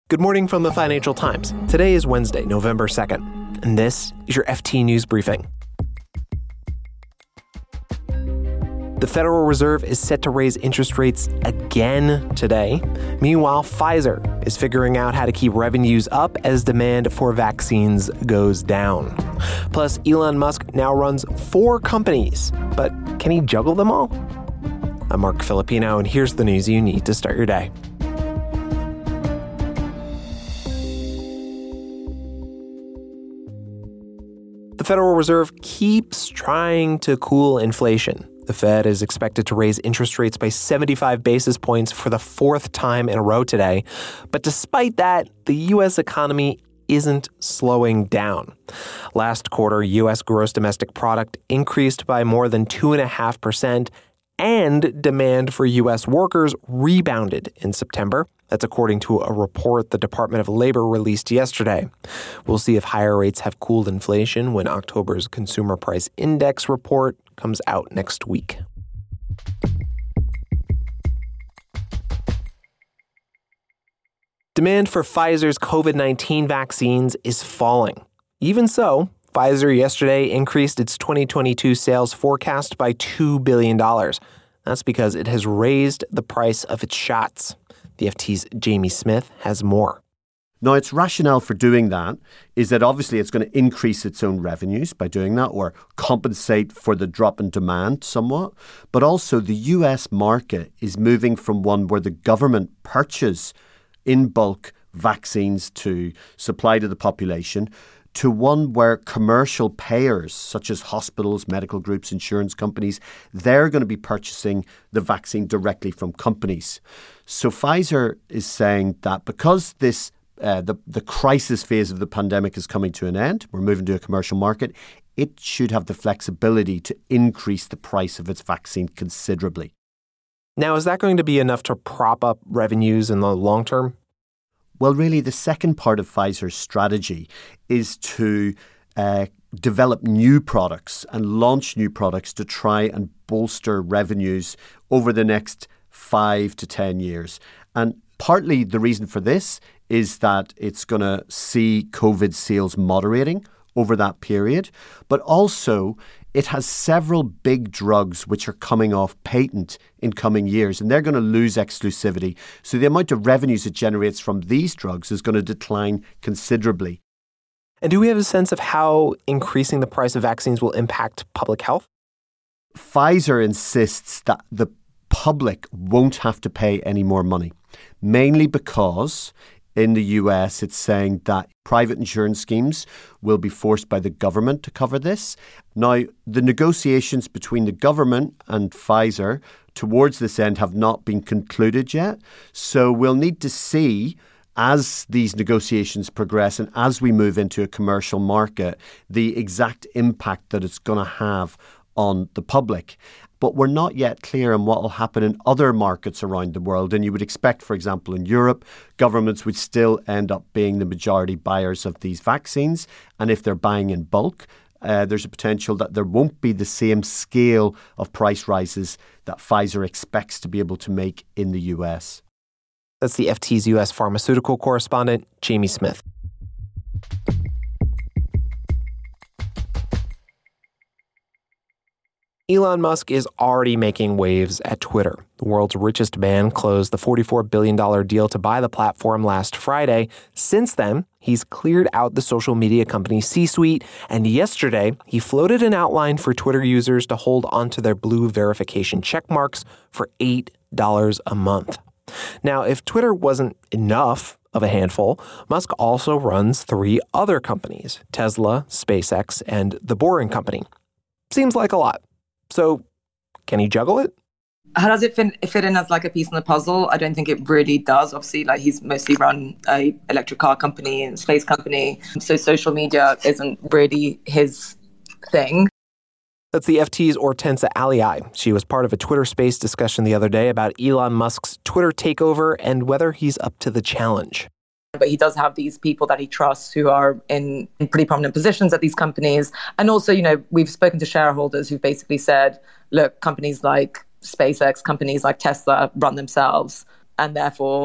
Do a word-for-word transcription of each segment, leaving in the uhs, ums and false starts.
Good morning from the Financial Times. Today is Wednesday, November second, and this is your F T News Briefing. The Federal Reserve is set to raise interest rates again today. Meanwhile, Pfizer is figuring out how to keep revenues up as demand for vaccines goes down. Plus, Elon Musk now runs four companies, but can he juggle them all? I'm Mark Filipino, and here's the news you need to start your day. The Federal Reserve keeps trying to cool inflation. The Fed is expected to raise interest rates by seventy-five basis points for the fourth time in a row today. But despite that, the U S economy isn't slowing down. Last quarter, U S gross domestic product increased by more than two point five percent, and demand for U S workers rebounded in September. That's according to a report the Department of Labor released yesterday. We'll see if higher rates have cooled inflation when October's Consumer Price Index report comes out next week. Demand for Pfizer's covid nineteen vaccines is falling. Even so, Pfizer yesterday increased its twenty twenty-two sales forecast by two billion dollars. That's because it has raised the price of its shots. The F T's Jamie Smith has more. Now, its rationale for doing that is that obviously it's going to increase its own revenues by doing that or compensate for the drop in demand somewhat. But also the U S market is moving from one where the government purchases in bulk vaccines to supply to the population to one where commercial payers, such as hospitals, medical groups, insurance companies, they're going to be purchasing the vaccine directly from companies. So Pfizer is saying that because this uh, the, the crisis phase of the pandemic is coming to an end, we're moving to a commercial market, it should have the flexibility to increase the price of its vaccine considerably. Now, is that going to be enough to prop up revenues in the long term? Well, really, the second part of Pfizer's strategy is to uh, develop new products and launch new products to try and bolster revenues over the next five to ten years. And partly the reason for this is that it's going to see COVID sales moderating over that period, but also it has several big drugs which are coming off patent in coming years, and they're going to lose exclusivity. So the amount of revenues it generates from these drugs is going to decline considerably. And do we have a sense of how increasing the price of vaccines will impact public health? Pfizer insists that the public won't have to pay any more money, mainly because in the U S, it's saying that private insurance schemes will be forced by the government to cover this. Now, the negotiations between the government and Pfizer towards this end have not been concluded yet. So we'll need to see, as these negotiations progress and as we move into a commercial market, the exact impact that it's going to have on the public. But we're not yet clear on what will happen in other markets around the world. And you would expect, for example, in Europe, governments would still end up being the majority buyers of these vaccines. And if they're buying in bulk, uh, there's a potential that there won't be the same scale of price rises that Pfizer expects to be able to make in the U S. That's the F T's U S pharmaceutical correspondent, Jamie Smith. Elon Musk is already making waves at Twitter. The world's richest man closed the forty-four billion dollars deal to buy the platform last Friday. Since then, he's cleared out the social media company's C-suite, and yesterday, he floated an outline for Twitter users to hold onto their blue verification check marks for eight dollars a month. Now, if Twitter wasn't enough of a handful, Musk also runs three other companies, Tesla, SpaceX, and The Boring Company. Seems like a lot. So, can he juggle it? How does it fit, fit in as like a piece in the puzzle? I don't think it really does. Obviously, like he's mostly run a electric car company and space company. So social media isn't really his thing. That's the F T's Hortense Alii. She was part of a Twitter Space discussion the other day about Elon Musk's Twitter takeover and whether he's up to the challenge. But he does have these people that he trusts who are in, in pretty prominent positions at these companies. And also, you know, we've spoken to shareholders who've basically said, look, companies like SpaceX, companies like Tesla run themselves. And therefore,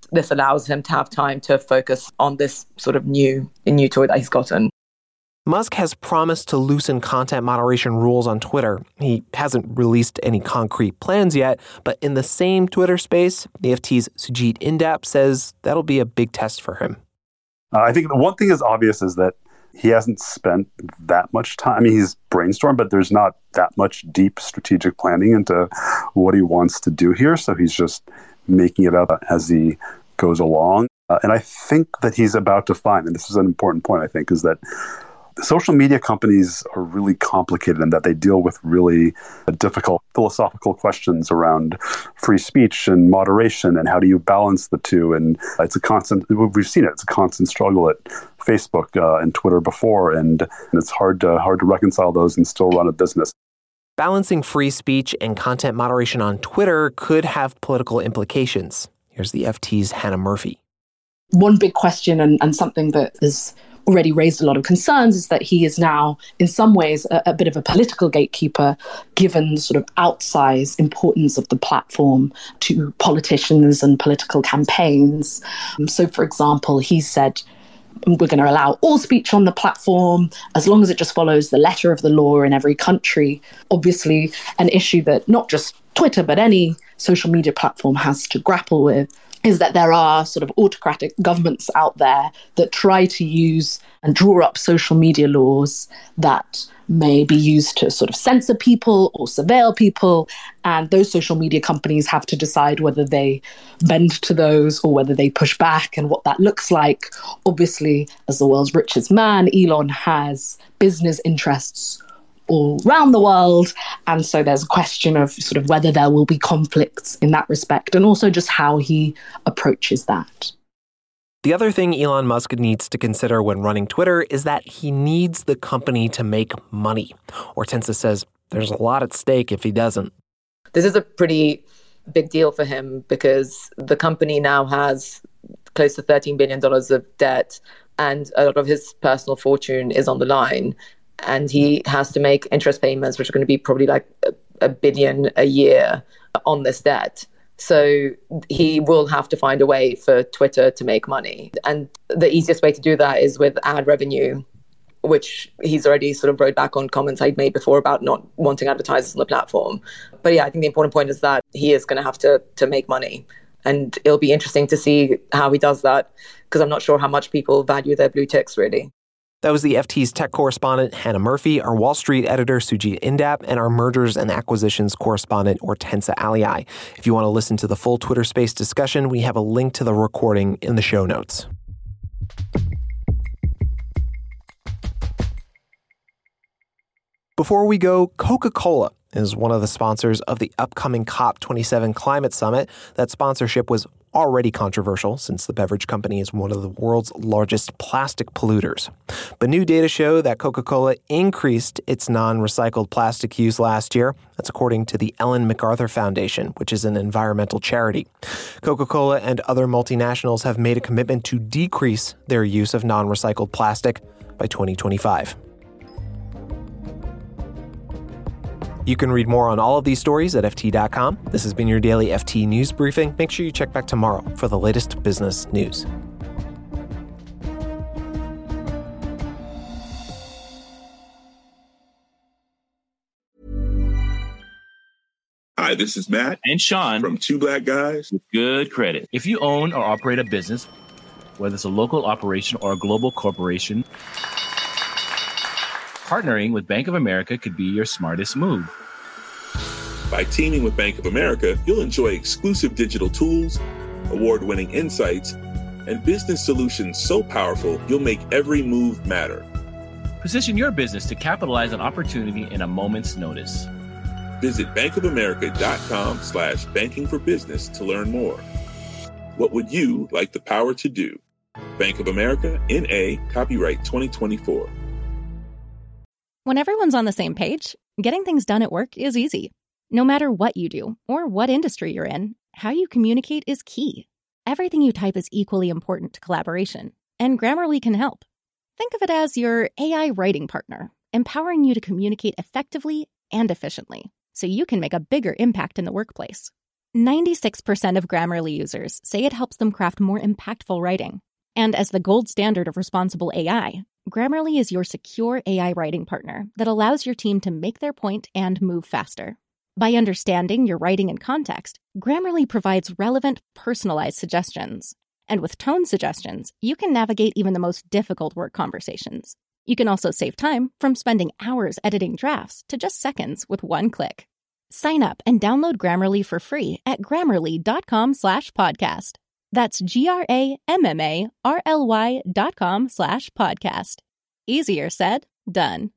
this allows him to have time to focus on this sort of new, new toy that he's gotten. Musk has promised to loosen content moderation rules on Twitter. He hasn't released any concrete plans yet, but in the same Twitter space, the F T's Sujit Indap says that'll be a big test for him. Uh, I think the one thing is obvious is that he hasn't spent that much time. I mean, he's brainstormed, but there's not that much deep strategic planning into what he wants to do here. So he's just making it up as he goes along. Uh, and I think that he's about to find, and this is an important point, I think, is that social media companies are really complicated in that they deal with really difficult philosophical questions around free speech and moderation and how do you balance the two. And it's a constant, we've seen it, it's a constant struggle at Facebook uh, and Twitter before, and, and it's hard to, hard to reconcile those and still run a business. Balancing free speech and content moderation on Twitter could have political implications. Here's the F T's Hannah Murphy. One big question and, and something that is already raised a lot of concerns is that he is now, in some ways, a, a bit of a political gatekeeper, given the sort of outsized importance of the platform to politicians and political campaigns. Um, so, for example, he said, we're going to allow all speech on the platform as long as it just follows the letter of the law in every country. Obviously, an issue that not just Twitter, but any social media platform has to grapple with is that there are sort of autocratic governments out there that try to use and draw up social media laws that may be used to sort of censor people or surveil people. And those social media companies have to decide whether they bend to those or whether they push back and what that looks like. Obviously, as the world's richest man, Elon has business interests all around the world. And so there's a question of sort of whether there will be conflicts in that respect and also just how he approaches that. The other thing Elon Musk needs to consider when running Twitter is that he needs the company to make money. Hortensia says there's a lot at stake if he doesn't. This is a pretty big deal for him because the company now has close to thirteen billion dollars of debt and a lot of his personal fortune is on the line. And he has to make interest payments, which are going to be probably like a, a billion a year on this debt. So he will have to find a way for Twitter to make money. And the easiest way to do that is with ad revenue, which he's already sort of wrote back on comments I'd made before about not wanting advertisers on the platform. But yeah, I think the important point is that he is going to have to to make money. And it'll be interesting to see how he does that, because I'm not sure how much people value their blue ticks, really. That was the F T's tech correspondent, Hannah Murphy, our Wall Street editor, Sujit Indap, and our mergers and acquisitions correspondent, Hortensia Aliai. If you want to listen to the full Twitter Space discussion, we have a link to the recording in the show notes. Before we go, Coca-Cola is one of the sponsors of the upcoming COP twenty-seven climate summit. That sponsorship was already controversial since the beverage company is one of the world's largest plastic polluters. But new data show that Coca-Cola increased its non-recycled plastic use last year. That's according to the Ellen MacArthur Foundation, which is an environmental charity. Coca-Cola and other multinationals have made a commitment to decrease their use of non-recycled plastic by twenty twenty-five. You can read more on all of these stories at F T dot com. This has been your daily F T News Briefing. Make sure you check back tomorrow for the latest business news. Hi, this is Matt and Sean from Two Black Guys with Good Credit. If you own or operate a business, whether it's a local operation or a global corporation, partnering with Bank of America could be your smartest move. By teaming with Bank of America, you'll enjoy exclusive digital tools, award-winning insights, and business solutions so powerful you'll make every move matter. Position your business to capitalize on opportunity in a moment's notice. Visit bankofamerica.com slash banking for business to learn more. What would you like the power to do? Bank of America, N A, copyright twenty twenty-four. When everyone's on the same page, getting things done at work is easy. No matter what you do or what industry you're in, how you communicate is key. Everything you type is equally important to collaboration, and Grammarly can help. Think of it as your A I writing partner, empowering you to communicate effectively and efficiently, so you can make a bigger impact in the workplace. ninety-six percent of Grammarly users say it helps them craft more impactful writing. And as the gold standard of responsible A I, Grammarly is your secure A I writing partner that allows your team to make their point and move faster. By understanding your writing and context, Grammarly provides relevant, personalized suggestions. And with tone suggestions, you can navigate even the most difficult work conversations. You can also save time from spending hours editing drafts to just seconds with one click. Sign up and download Grammarly for free at grammarly.com slash podcast. That's G-R-A-M-M-A-R-L-Y dot com slash podcast. Easier said, done.